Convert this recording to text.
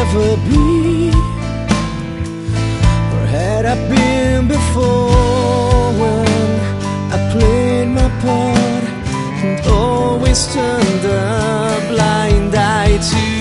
ever be? Or had I been before when I played my part and always turned a blind eye to